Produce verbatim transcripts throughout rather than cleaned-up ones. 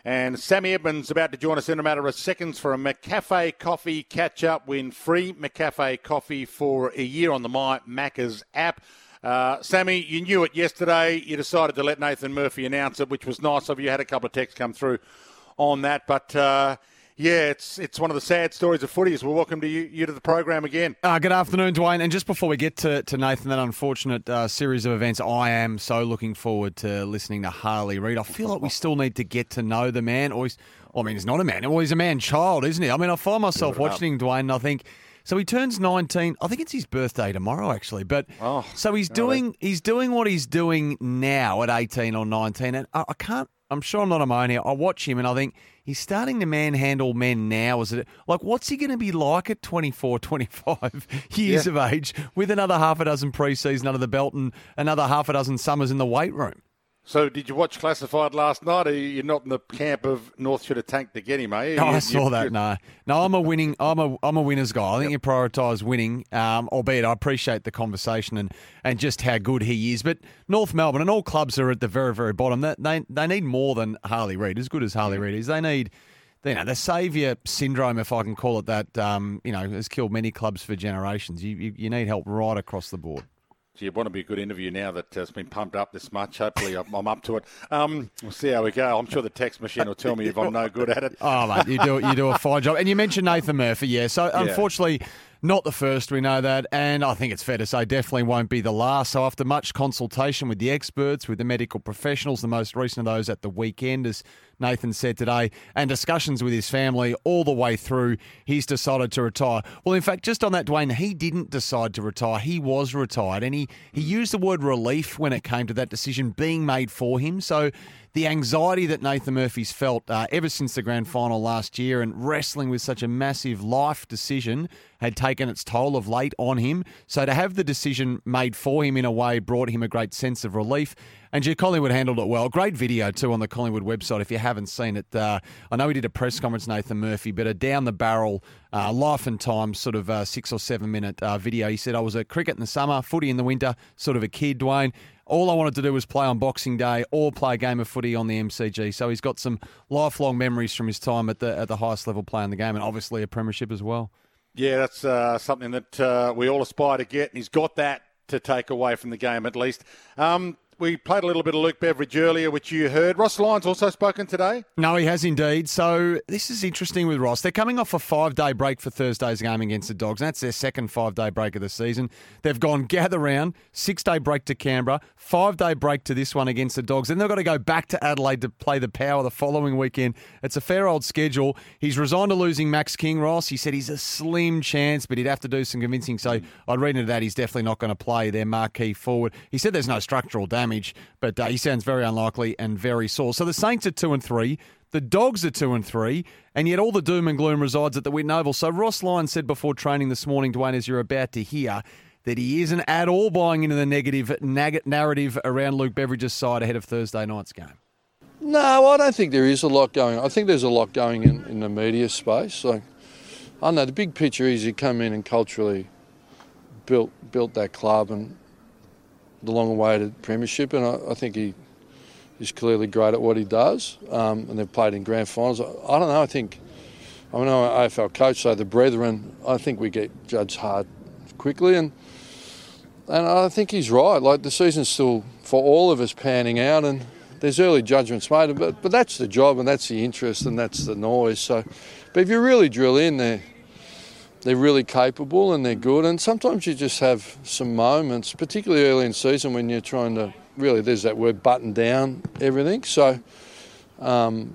And Sammy Edmonds about to join us in a matter of seconds for a McCafe Coffee catch-up. Win free McCafe Coffee for a year on the My Macca's app. Uh, Sammy, you knew it yesterday. You decided to let Nathan Murphy announce it, which was nice of you. You had a couple of texts come through on that. But, uh, yeah, it's it's one of the sad stories of footy. So welcome to you, you to the program again. Uh, good afternoon, Dwayne. And just before we get to, to Nathan, that unfortunate uh, series of events, I am so looking forward to listening to Harley Reid. I feel like we still need to get to know the man. Or he's, I mean, he's not a man. Well, he's a man-child, isn't he? I mean, I find myself watching him, Dwayne, and I think... So he turns nineteen. I think it's his birthday tomorrow, actually. But oh, so he's doing right. he's doing what he's doing now at eighteen or nineteen, and I, I can't. I'm sure I'm not alone here. I watch him and I think he's starting to manhandle men now. Is it like what's he going to be like at twenty-four, twenty-five years yeah. of age with another half a dozen preseason under the belt and another half a dozen summers in the weight room? So did you watch Classified last night? Or you're not in the camp of North should have tanked to get him, are you? No, you, I saw that. You're... No, no, I'm a winning. I'm a I'm a winners guy. I think yep. you prioritise winning. Um, albeit I appreciate the conversation and, and just how good he is. But North Melbourne and all clubs are at the very very bottom. They they, they need more than Harley Reid. As good as Harley Reid is, they need. You know, the saviour syndrome, if I can call it that. Um, you know, has killed many clubs for generations. You you, you need help right across the board. You want to be a good interview now that it's been pumped up this much. Hopefully I'm up to it. Um, we'll see how we go. I'm sure the text machine will tell me if I'm no good at it. Oh, mate, you do you do a fine job. And you mentioned Nathan Murphy, yeah. So, yeah. unfortunately, not the first, we know that. And I think it's fair to say definitely won't be the last. So after much consultation with the experts, with the medical professionals, the most recent of those at the weekend, as Nathan said today, and discussions with his family all the way through, he's decided to retire. Well, in fact, just on that, Dwayne, he didn't decide to retire. He was retired, and he, he used the word relief when it came to that decision being made for him. So the anxiety that Nathan Murphy's felt uh, ever since the grand final last year and wrestling with such a massive life decision had taken its toll of late on him. So to have the decision made for him in a way brought him a great sense of relief. And G. Collingwood handled it well. Great video, too, on the Collingwood website if you haven't seen it. Uh, I know he did a press conference, Nathan Murphy, but a down-the-barrel, uh, life and time sort of uh, six- or seven-minute uh, video. He said, I was at cricket in the summer, footy in the winter, sort of a kid, Dwayne. All I wanted to do was play on Boxing Day or play a game of footy on the M C G. So he's got some lifelong memories from his time at the at the highest level playing the game and obviously a premiership as well. Yeah, that's uh, something that uh, we all aspire to get, and he's got that to take away from the game at least. Um, we played a little bit of Luke Beveridge earlier, which you heard. Ross Lyon's also spoken today? No, he has indeed. So this is interesting with Ross. They're coming off a five-day break for Thursday's game against the Dogs, and that's their second five-day break of the season. They've gone gather round, six-day break to Canberra, five-day break to this one against the Dogs. Then they've got to go back to Adelaide to play the Power the following weekend. It's a fair old schedule. He's resigned to losing Max King, Ross. He said he's a slim chance, but he'd have to do some convincing. So I'd read into that he's definitely not going to play their marquee forward. He said there's no structural damage, but uh, he sounds very unlikely and very sore. So the Saints are two and three. The Dogs are two and three, and yet all the doom and gloom resides at the Whitten Oval. So Ross Lyon said before training this morning, Dwayne, as you're about to hear, that he isn't at all buying into the negative nag- narrative around Luke Beveridge's side ahead of Thursday night's game. No, I don't think there is a lot going on. I think there's a lot going in, in the media space. Like, I don't know, the big picture is you come in and culturally built built that club and the long-awaited premiership, and I, I think he is clearly great at what he does, um, and they've played in grand finals. I, I don't know, I think, I mean, I'm an A F L coach, so the brethren, I think we get judged hard quickly, and and I think he's right. Like, the season's still, for all of us, panning out, and there's early judgments made, but but that's the job, and that's the interest, and that's the noise. So, but if you really drill in there, they're really capable and they're good, and sometimes you just have some moments, particularly early in season when you're trying to really, there's that word, button down everything. So, um,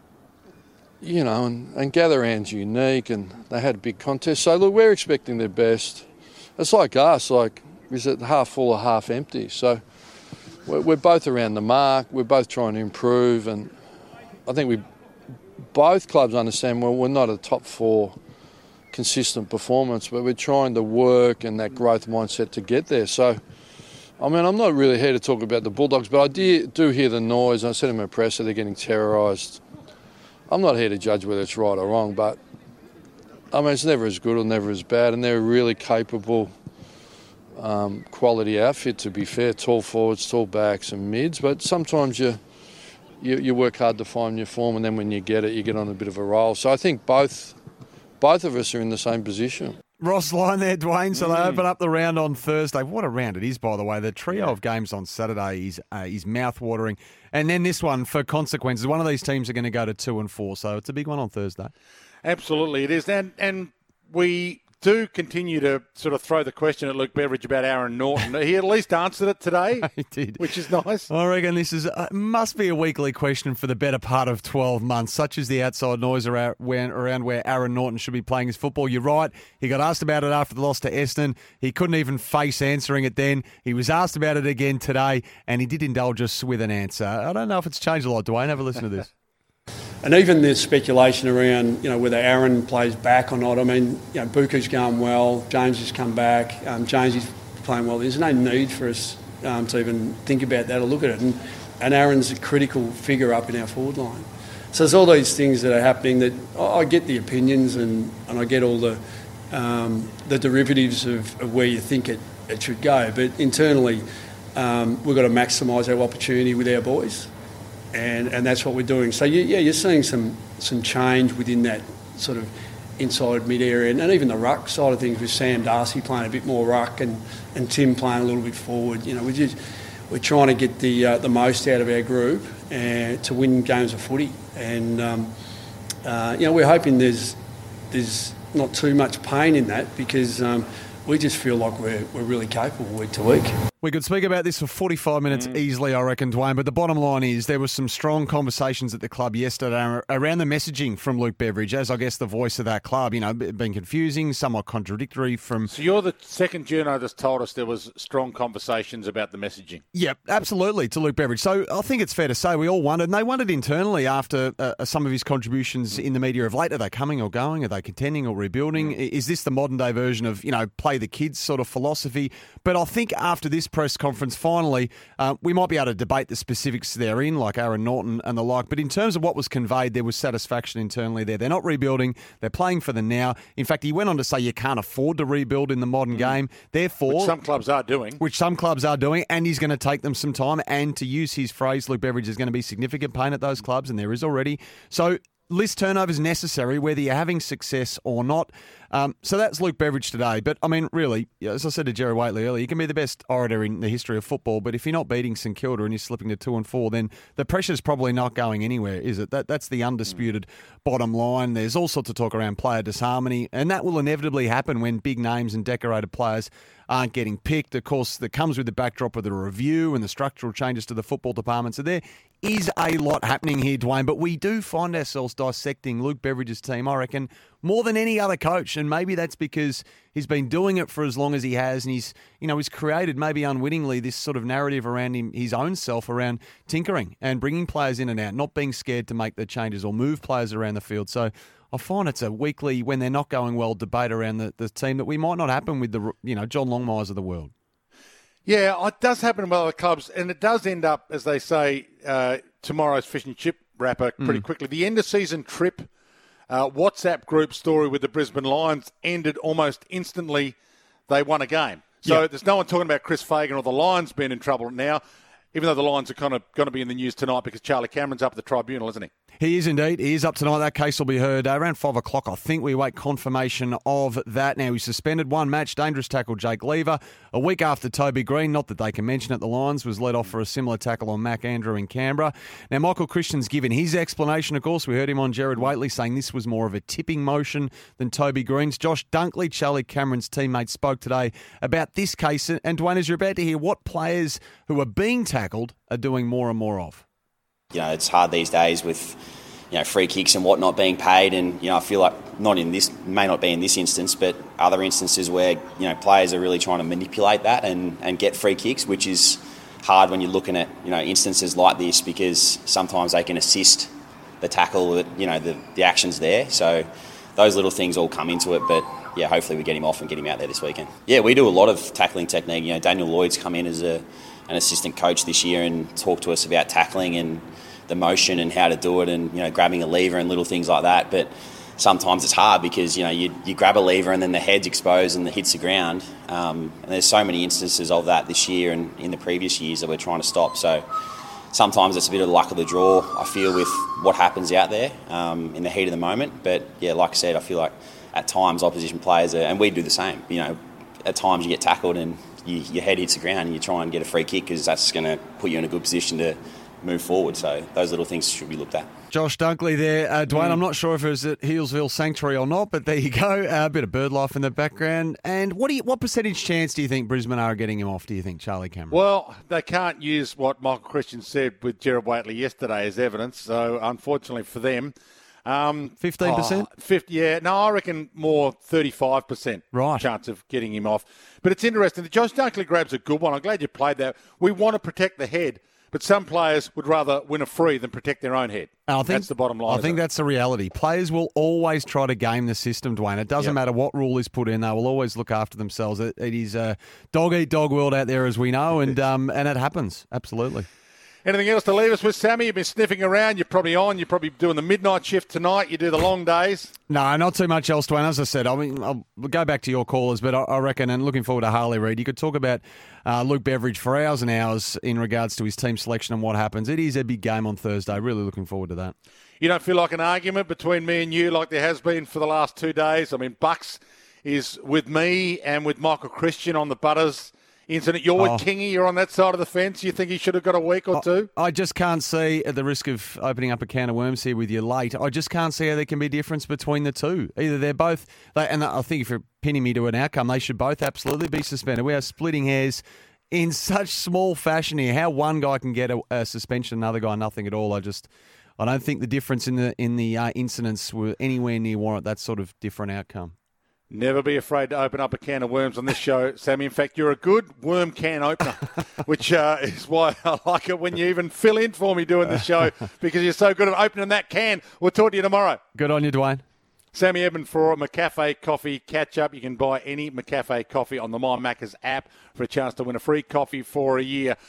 you know, and, and Gather Round's unique, and they had a big contest. So, look, we're expecting their best. It's like us, like, is it half full or half empty? So, we're, we're both around the mark, we're both trying to improve, and I think we, both clubs understand, well, we're not a top four consistent performance, but we're trying to work and that growth mindset to get there. So, I mean, I'm not really here to talk about the Bulldogs, but I do, do hear the noise. I said in my presser they're getting terrorised. I'm not here to judge whether it's right or wrong, but I mean, it's never as good or never as bad, and they're a really capable, um, quality outfit, to be fair, tall forwards, tall backs and mids, but sometimes you you, you work hard to find your form, and then when you get it, you get on a bit of a roll. So I think both both of us are in the same position. Ross line there, Dwayne. So mm. they open up the round on Thursday. What a round it is, by the way. The trio yeah. of games on Saturday is uh, is mouth-watering. And then this one, for consequences, one of these teams are going to go to two and four. So it's a big one on Thursday. Absolutely, it is. And and we do continue to sort of throw the question at Luke Beveridge about Aaron Naughton. He at least answered it today. He did. Which is nice. I reckon this is uh, must be a weekly question for the better part of twelve months, such as the outside noise around where, around where Aaron Naughton should be playing his football. You're right. He got asked about it after the loss to Essendon. He couldn't even face answering it then. He was asked about it again today, and he did indulge us with an answer. I don't know if it's changed a lot, Dwayne. Have a listen to this. And even there's speculation around, you know, whether Aaron plays back or not. I mean, you know, Buku's going well. James has come back. Um, James is playing well. There's no need for us um, to even think about that or look at it. And, and Aaron's a critical figure up in our forward line. So there's all these things that are happening that I get the opinions and, and I get all the um, the derivatives of, of where you think it, it should go. But internally, um, we've got to maximise our opportunity with our boys. And and that's what we're doing. So, you, yeah, you're seeing some some change within that sort of inside mid area. And, and even the ruck side of things with Sam Darcy playing a bit more ruck and, and Tim playing a little bit forward. You know, we're, just, we're trying to get the uh, the most out of our group and to win games of footy. And, um, uh, you know, we're hoping there's there's not too much pain in that because um, we just feel like we're, we're really capable week to week. We could speak about this for forty-five minutes mm. easily, I reckon, Dwayne, but the bottom line is there was some strong conversations at the club yesterday around the messaging from Luke Beveridge as, I guess, the voice of that club. You know, being confusing, somewhat contradictory from... So you're the second journo that's told us there was strong conversations about the messaging. Yep, absolutely, to Luke Beveridge. So I think it's fair to say we all wondered, and they wondered internally after uh, some of his contributions in the media of late, are they coming or going? Are they contending or rebuilding? Mm. Is this the modern-day version of, you know, play the kids sort of philosophy? But I think after this press conference, finally, uh, we might be able to debate the specifics therein, like Aaron Naughton and the like. But in terms of what was conveyed, there was satisfaction internally there. They're not rebuilding. They're playing for the now. In fact, he went on to say you can't afford to rebuild in the modern mm. game. Therefore, which some clubs are doing. Which some clubs are doing, and he's going to take them some time. And to use his phrase, Luke Beveridge, is going to be significant pain at those clubs, and there is already. So list turnover is necessary, whether you're having success or not. Um, so that's Luke Beveridge today. But, I mean, really, as I said to Jerry Waitley earlier, you can be the best orator in the history of football, but if you're not beating St Kilda and you're slipping to two and four, then the pressure's probably not going anywhere, is it? That That's the undisputed bottom line. There's all sorts of talk around player disharmony, and that will inevitably happen when big names and decorated players aren't getting picked. Of course, that comes with the backdrop of the review and the structural changes to the football department. So there is a lot happening here, Dwayne, but we do find ourselves dissecting Luke Beveridge's team, I reckon, more than any other coach. And maybe that's because he's been doing it for as long as he has, and he's, you know, he's created, maybe unwittingly, this sort of narrative around him, his own self, around tinkering and bringing players in and out, not being scared to make the changes or move players around the field. So I find it's a weekly, when they're not going well, debate around the, the team that we might not happen with the, you know, John Longmires of the world. Yeah, it does happen with other clubs, and it does end up, as they say, uh, tomorrow's fish and chip wrapper pretty mm. quickly. The end-of-season trip uh, WhatsApp group story with the Brisbane Lions ended almost instantly. They won a game. So yep. There's no one talking about Chris Fagan or the Lions being in trouble now, even though the Lions are kind of going to be in the news tonight because Charlie Cameron's up at the tribunal, isn't he? He is indeed. He is up tonight. That case will be heard uh, around five o'clock. I think we await confirmation of that. Now, he's suspended one match. Dangerous tackle Jake Lever. A week after Toby Green, not that they can mention it, the Lions was let off for a similar tackle on Mac Andrew in Canberra. Now, Michael Christian's given his explanation, of course. We heard him on Jared Waitley saying this was more of a tipping motion than Toby Green's. Josh Dunkley, Charlie Cameron's teammate, spoke today about this case. And Dwayne, as you're about to hear, what players who are being tackled are doing more and more of. You know, it's hard these days with, you know, free kicks and whatnot being paid, and, you know, I feel like not in this, may not be in this instance, but other instances where, you know, players are really trying to manipulate that and, and get free kicks, which is hard when you're looking at, you know, instances like this, because sometimes they can assist the tackle, that, you know, the, the action's there. So those little things all come into it, but yeah, hopefully we get him off and get him out there this weekend. Yeah, we do a lot of tackling technique. You know, Daniel Lloyd's come in as a an assistant coach this year and talked to us about tackling and the motion and how to do it, and, you know, grabbing a lever and little things like that. But sometimes it's hard because, you know, you, you grab a lever and then the head's exposed and it hits the ground. Um, and there's so many instances of that this year and in the previous years that we're trying to stop. So sometimes it's a bit of the luck of the draw, I feel, with what happens out there um, in the heat of the moment. But, yeah, like I said, I feel like at times opposition players, are, and we do the same, you know, at times you get tackled and you, your head hits the ground and you try and get a free kick because that's going to put you in a good position to move forward. So those little things should be looked at. Josh Dunkley there. Uh, Dwayne, mm. I'm not sure if it was at Healesville Sanctuary or not, but there you go. Uh, a bit of bird life in the background. And what do you, what percentage chance do you think Brisbane are getting him off, do you think, Charlie Cameron? Well, they can't use what Michael Christian said with Gerard Whateley yesterday as evidence, so unfortunately for them. Um, fifteen percent? Oh, fifty, yeah. No, I reckon more thirty-five percent right. chance of getting him off. But it's interesting. Josh Dunkley grabs a good one. I'm glad you played that. We want to protect the head. But some players would rather win a free than protect their own head. I think, that's the bottom line. I think that's the reality. Players will always try to game the system, Dwayne. It doesn't yep. matter what rule is put in. They will always look after themselves. It, it is a dog-eat-dog world out there, as we know, and um, and it happens. Absolutely. Anything else to leave us with, Sammy? You've been sniffing around. You're probably on. You're probably doing the midnight shift tonight. You do the long days. No, not too much else, Dwayne. As I said, I mean, I'll go back to your callers, but I, I reckon, and looking forward to Harley Reid, you could talk about uh, Luke Beveridge for hours and hours in regards to his team selection and what happens. It is a big game on Thursday. Really looking forward to that. You don't feel like an argument between me and you like there has been for the last two days? I mean, Bucks is with me and with Michael Christian on the Butters incident. You're with oh. Kingy. You're on that side of the fence. You think he should have got a week or two? I, I just can't see, at the risk of opening up a can of worms here with you late, I just can't see how there can be a difference between the two. Either they're both, they, and I think if you're pinning me to an outcome, they should both absolutely be suspended. We are splitting hairs in such small fashion here. How one guy can get a, a suspension, another guy nothing at all. I just, I don't think the difference in the in the uh, incidents were anywhere near warrant that sort of different outcome. Never be afraid to open up a can of worms on this show, Sammy. In fact, you're a good worm can opener, which uh, is why I like it when you even fill in for me doing this show, because you're so good at opening that can. We'll talk to you tomorrow. Good on you, Dwayne. Sammy Edmund for a McCafe Coffee catch-up. You can buy any McCafe coffee on the My Macca's app for a chance to win a free coffee for a year.